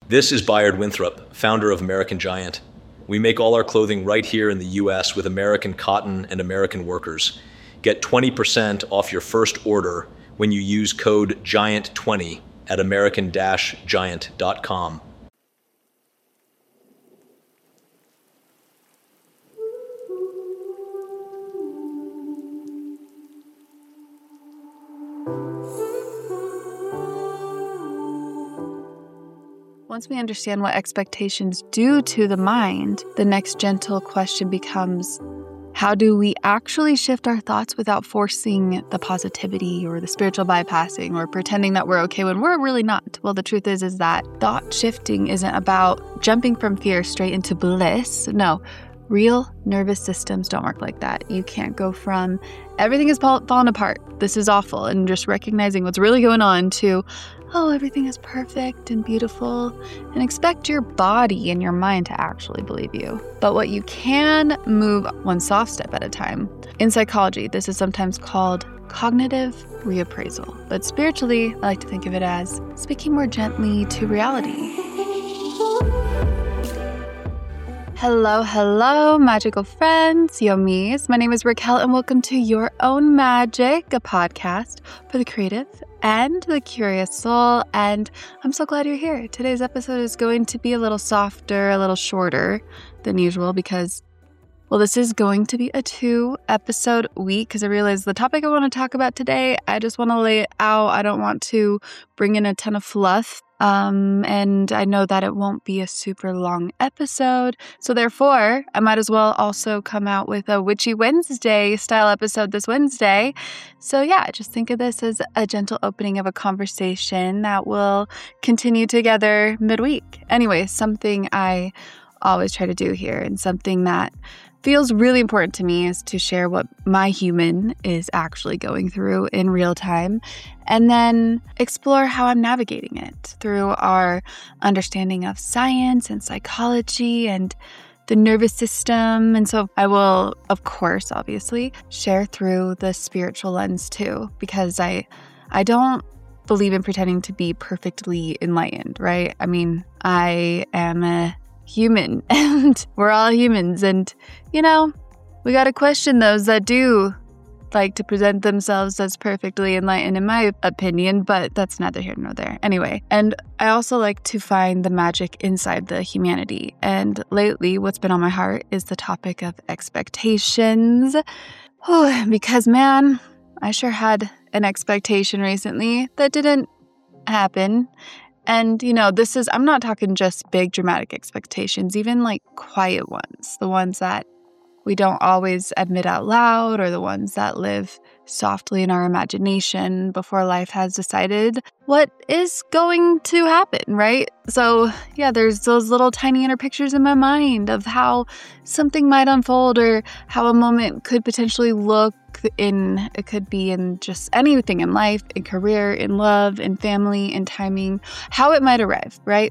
This is Bayard Winthrop, founder of American Giant. We make all our clothing right here in the US with American cotton and American workers. Get 20% off your first order when you use code GIANT20 at american-giant.com. Once we understand what expectations do to the mind, the next gentle question becomes, how do we actually shift our thoughts without forcing the positivity or the spiritual bypassing or pretending that we're okay when we're really not? Well, the truth is that thought shifting isn't about jumping from fear straight into bliss. No, real nervous systems don't work like that. You can't go from everything is falling apart, this is awful, and just recognizing what's really going on to, oh, everything is perfect and beautiful, and expect your body and your mind to actually believe you. But what you can move one soft step at a time. In psychology, this is sometimes called cognitive reappraisal. But spiritually, I like to think of it as speaking more gently to reality. Hello, magical friends, yummies. My name is Raquel, and welcome to Your Own Magic, a podcast for the creative and the curious soul. And I'm so glad you're here. Today's episode is going to be a little softer, a little shorter than usual because, well, this is going to be a 2-episode week because I realize the topic I want to talk about today, I just want to lay it out. I don't want to bring in a ton of fluff. And I know that it won't be a super long episode. So therefore, I might as well also come out with a Witchy Wednesday style episode this Wednesday. So yeah, just think of this as a gentle opening of a conversation that will continue together midweek. Anyway, something I always try to do here and something that feels really important to me is to share what my human is actually going through in real time and then explore how I'm navigating it through our understanding of science and psychology and the nervous system. And so I will, of course, obviously, share through the spiritual lens too, because I don't believe in pretending to be perfectly enlightened, right? I mean, I am a human and we're all humans, and we got to question those that do like to present themselves as perfectly enlightened, in my opinion, but that's neither here nor there. Anyway, and I also like to find the magic inside the humanity, and lately what's been on my heart is the topic of expectations. Because man, I sure had an expectation recently that didn't happen. And, I'm not talking just big dramatic expectations, even like quiet ones, the ones that we don't always admit out loud or the ones that live softly in our imagination before life has decided what is going to happen, right? So yeah, there's those little tiny inner pictures in my mind of how something might unfold or how a moment could potentially look it could be in just anything in life, in career, in love, in family, in timing, how it might arrive, right?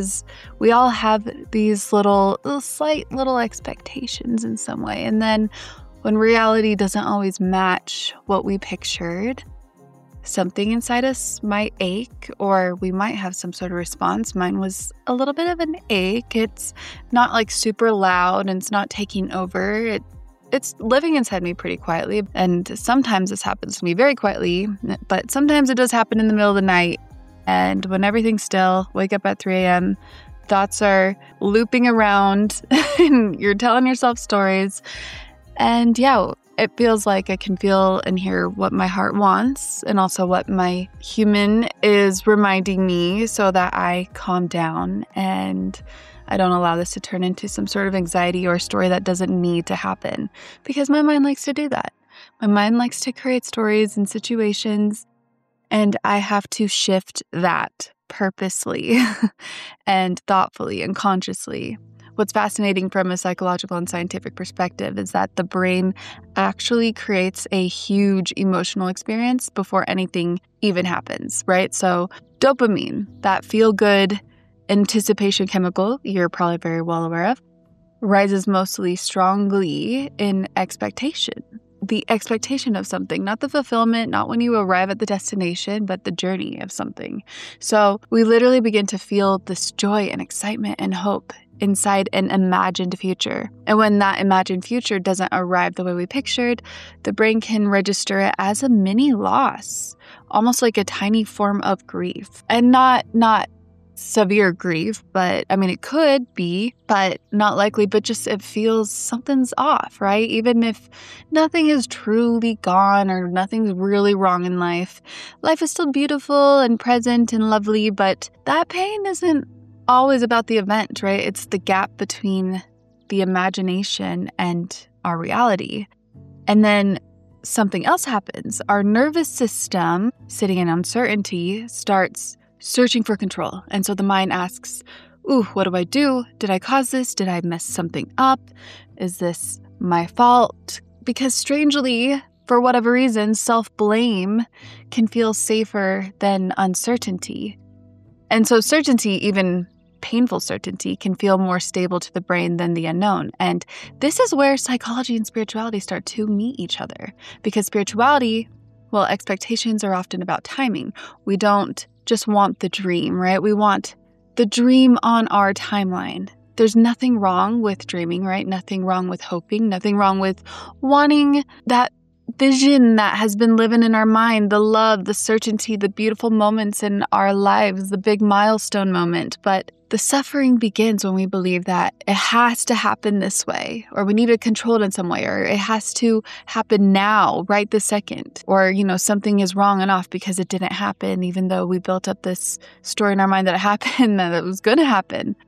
We all have these slight little expectations in some way. And then when reality doesn't always match what we pictured, something inside us might ache, or we might have some sort of response. Mine was a little bit of an ache. It's not like super loud and it's not taking over. It's living inside me pretty quietly, and sometimes this happens to me very quietly, but sometimes it does happen in the middle of the night, and when everything's still, wake up at 3 a.m., thoughts are looping around, and you're telling yourself stories, and yeah, it feels like I can feel and hear what my heart wants, and also what my human is reminding me so that I calm down, and I don't allow this to turn into some sort of anxiety or a story that doesn't need to happen, because my mind likes to do that. My mind likes to create stories and situations, and I have to shift that purposely and thoughtfully and consciously. What's fascinating from a psychological and scientific perspective is that the brain actually creates a huge emotional experience before anything even happens, right? So dopamine, that feel-good anticipation chemical you're probably very well aware of, rises mostly strongly in expectation. the expectation of something, not the fulfillment, not when you arrive at the destination, but the journey of something. So we literally begin to feel this joy and excitement and hope inside an imagined future. And when that imagined future doesn't arrive the way we pictured, the brain can register it as a mini loss, almost like a tiny form of grief. And not severe grief, but I mean, it could be, but not likely, but just it feels something's off, right? Even if nothing is truly gone or nothing's really wrong in life, life is still beautiful and present and lovely, but that pain isn't always about the event, right? It's the gap between the imagination and our reality. And then something else happens. Our nervous system, sitting in uncertainty, starts searching for control. And so the mind asks, ooh, what do I do? Did I cause this? Did I mess something up? Is this my fault? Because strangely, for whatever reason, self-blame can feel safer than uncertainty. And so certainty, even painful certainty, can feel more stable to the brain than the unknown. And this is where psychology and spirituality start to meet each other. Because spirituality, well, expectations are often about timing. We don't just want the dream, right? We want the dream on our timeline. There's nothing wrong with dreaming, right? Nothing wrong with hoping, nothing wrong with wanting that vision that has been living in our mind, the love, the certainty, the beautiful moments in our lives, the big milestone moment. But the suffering begins when we believe that it has to happen this way, or we need to control it in some way, or it has to happen now, right this second, or, something is wrong and off because it didn't happen, even though we built up this story in our mind that it happened, that it was going to happen.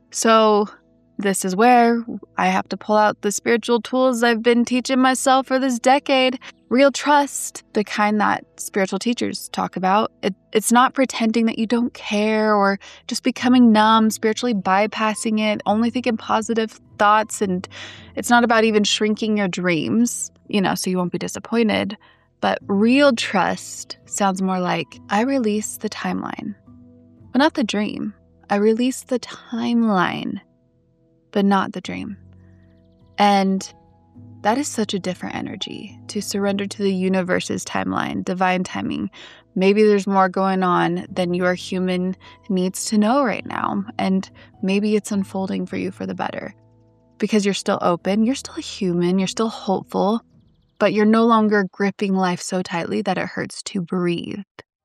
So this is where I have to pull out the spiritual tools I've been teaching myself for this decade. Real trust, the kind that spiritual teachers talk about. It's not pretending that you don't care or just becoming numb, spiritually bypassing it, only thinking positive thoughts. And it's not about even shrinking your dreams, so you won't be disappointed. But real trust sounds more like, I release the timeline, but not the dream. I release the timeline, but not the dream. And that is such a different energy, to surrender to the universe's timeline, divine timing. Maybe there's more going on than your human needs to know right now. And maybe it's unfolding for you for the better. Because you're still open, you're still a human, you're still hopeful, but you're no longer gripping life so tightly that it hurts to breathe.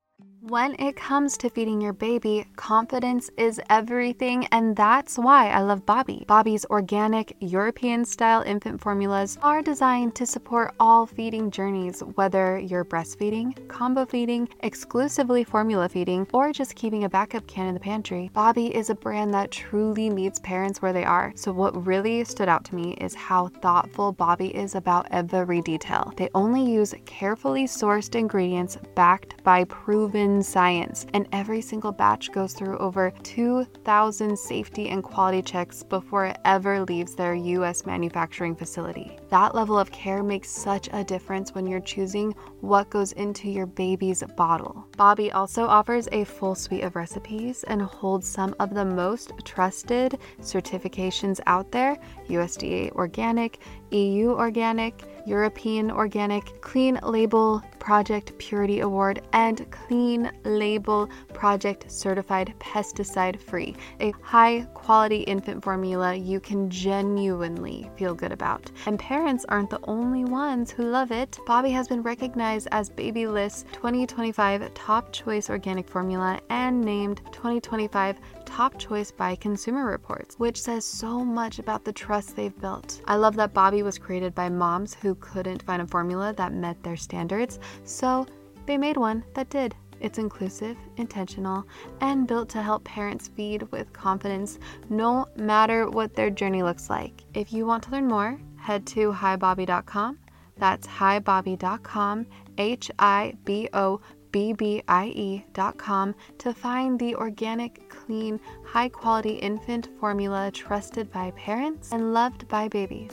When it comes to feeding your baby, confidence is everything, and that's why I love Bobbie. Bobbie's organic, European-style infant formulas are designed to support all feeding journeys, whether you're breastfeeding, combo feeding, exclusively formula feeding, or just keeping a backup can in the pantry. Bobbie is a brand that truly meets parents where they are, so what really stood out to me is how thoughtful Bobbie is about every detail. They only use carefully sourced ingredients backed by proven science, and every single batch goes through over 2,000 safety and quality checks before it ever leaves their US manufacturing facility. That level of care makes such a difference when you're choosing what goes into your baby's bottle. Bobbie also offers a full suite of recipes and holds some of the most trusted certifications out there: USDA Organic, EU Organic, European Organic, Clean Label Project Purity Award, and Clean Label Project Certified Pesticide Free, a high quality infant formula you can genuinely feel good about. And parents aren't the only ones who love it. Bobbie has been recognized as Babylist's 2025 Top Choice Organic Formula and named 2025 Top Choice by Consumer Reports, which says so much about the trust they've built. I love that Bobbie was created by moms who couldn't find a formula that met their standards, so they made one that did. It's inclusive, intentional, and built to help parents feed with confidence no matter what their journey looks like. If you want to learn more, head to hibobbie.com. That's hibobbie.com, HIBOBBIE.com, to find the organic, clean, high-quality infant formula trusted by parents and loved by babies.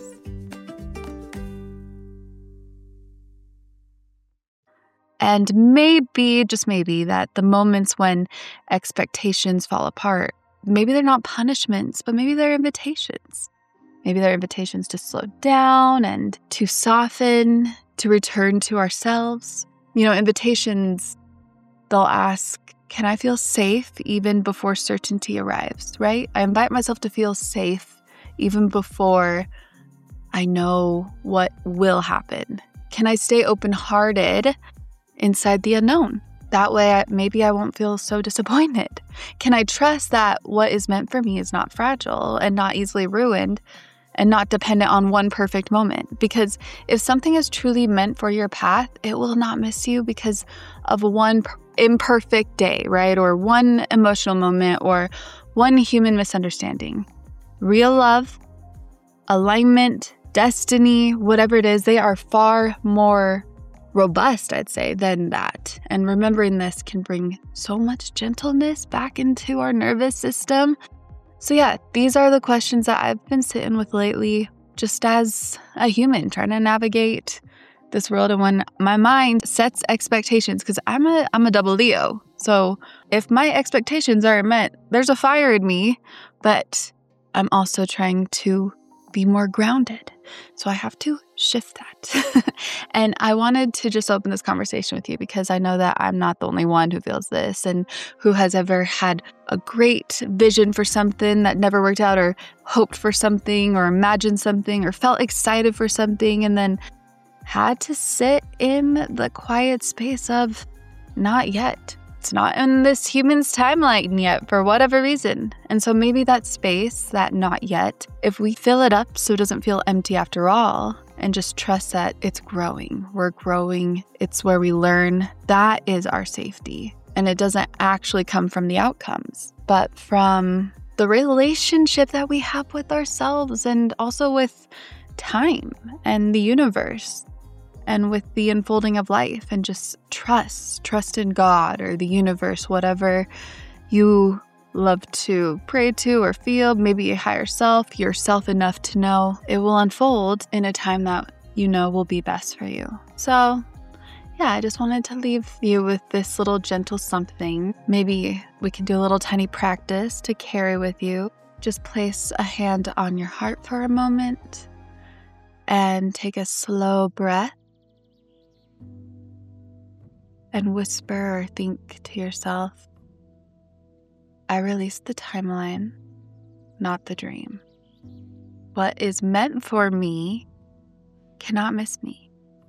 And maybe, just maybe, that the moments when expectations fall apart, maybe they're not punishments, but maybe they're invitations. Maybe they're invitations to slow down and to soften, to return to ourselves. Invitations, they'll ask, can I feel safe even before certainty arrives, right? I invite myself to feel safe even before I know what will happen. Can I stay open-hearted inside the unknown? That way, maybe I won't feel so disappointed. Can I trust that what is meant for me is not fragile and not easily ruined and not dependent on one perfect moment? Because if something is truly meant for your path, it will not miss you because of one imperfect day, right? Or one emotional moment or one human misunderstanding. Real love, alignment, destiny, whatever it is, they are far more robust, I'd say, than that. And remembering this can bring so much gentleness back into our nervous system. So yeah, these are the questions that I've been sitting with lately, just as a human trying to navigate this world. And when my mind sets expectations, because I'm a double Leo. So if my expectations aren't met, there's a fire in me, but I'm also trying to be more grounded. So I have to shift that. And I wanted to just open this conversation with you because I know that I'm not the only one who feels this and who has ever had a great vision for something that never worked out, or hoped for something, or imagined something, or felt excited for something, and then had to sit in the quiet space of not yet. It's not in this human's timeline yet for whatever reason. And so maybe that space, that not yet, if we fill it up so it doesn't feel empty after all, and just trust that it's growing. We're growing. It's where we learn. That is our safety. And it doesn't actually come from the outcomes, but from the relationship that we have with ourselves and also with time and the universe. And with the unfolding of life, and just trust in God or the universe, whatever you love to pray to or feel, maybe a higher self, yourself enough to know it will unfold in a time that you know will be best for you. So yeah, I just wanted to leave you with this little gentle something. Maybe we can do a little tiny practice to carry with you. Just place a hand on your heart for a moment and take a slow breath. And whisper or think to yourself, I release the timeline, not the dream. What is meant for me cannot miss me.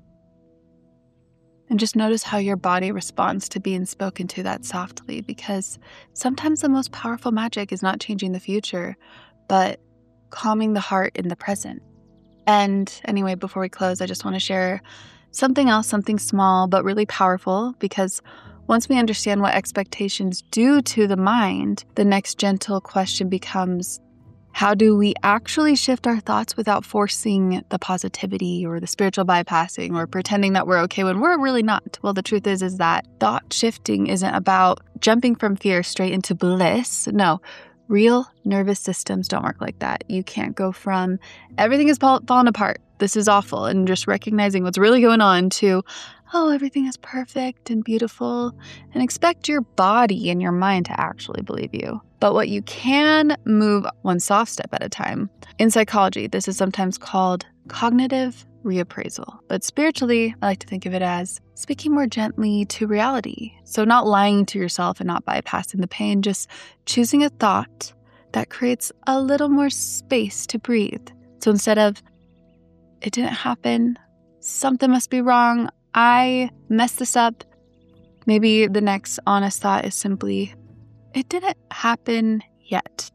And just notice how your body responds to being spoken to that softly, because sometimes the most powerful magic is not changing the future, but calming the heart in the present. And anyway, before we close, I just want to share something else, something small but really powerful, because once we understand what expectations do to the mind, the next gentle question becomes, how do we actually shift our thoughts without forcing the positivity or the spiritual bypassing or pretending that we're okay when we're really not? Well, the truth is that thought shifting isn't about jumping from fear straight into bliss. No. Real nervous systems don't work like that. You can't go from everything is falling apart, this is awful, and just recognizing what's really going on, to, oh, everything is perfect and beautiful, and expect your body and your mind to actually believe you. But what you can move one soft step at a time. In psychology, this is sometimes called cognitive reappraisal. But spiritually, I like to think of it as speaking more gently to reality. So not lying to yourself and not bypassing the pain, just choosing a thought that creates a little more space to breathe. So instead of, it didn't happen, something must be wrong, I messed this up, maybe the next honest thought is simply, it didn't happen yet.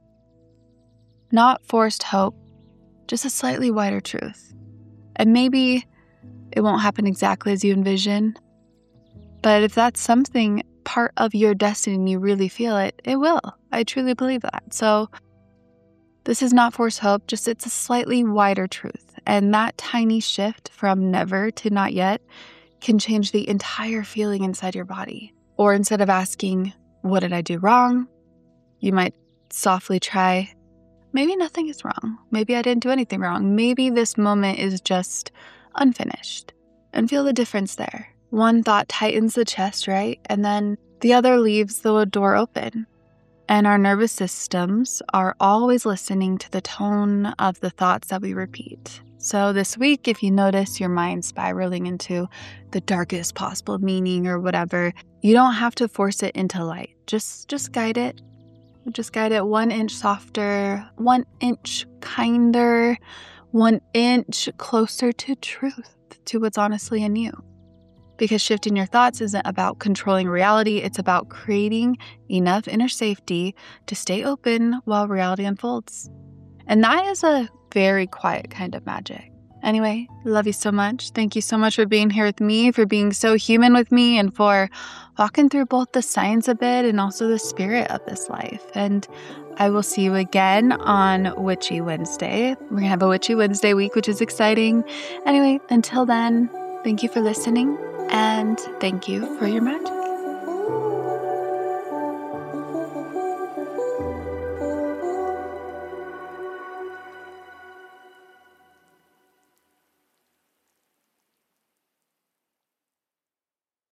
Not forced hope, just a slightly wider truth. And maybe it won't happen exactly as you envision, but if that's something part of your destiny and you really feel it, it will. I truly believe that. So this is not forced hope, just it's a slightly wider truth. And that tiny shift from never to not yet can change the entire feeling inside your body. Or instead of asking, what did I do wrong? You might softly try, maybe nothing is wrong. Maybe I didn't do anything wrong. Maybe this moment is just unfinished. And feel the difference there. One thought tightens the chest, right? And then the other leaves the door open. And our nervous systems are always listening to the tone of the thoughts that we repeat. So this week, if you notice your mind spiraling into the darkest possible meaning or whatever, you don't have to force it into light. Just guide it. Just guide it 1 inch softer, 1 inch kinder, 1 inch closer to truth, to what's honestly in you. Because shifting your thoughts isn't about controlling reality. It's about creating enough inner safety to stay open while reality unfolds. And that is a very quiet kind of magic. Anyway, love you so much. Thank you so much for being here with me, for being so human with me, and for walking through both the science a bit and also the spirit of this life. And I will see you again on Witchy Wednesday. We're going to have a Witchy Wednesday week, which is exciting. Anyway, until then, thank you for listening, and thank you for your magic.